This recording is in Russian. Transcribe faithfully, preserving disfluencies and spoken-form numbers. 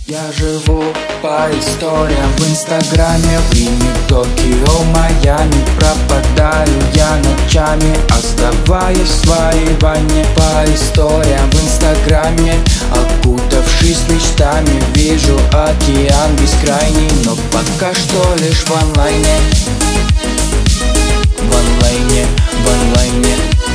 Я живу по историям в инстаграме, в Риме, Токио, Майами. Пропадаю я ночами, оставаясь в своей ванне. По историям в инстаграме, окутавшись мечтами, вижу океан бескрайний, но пока что лишь в онлайне. В онлайне, в онлайне.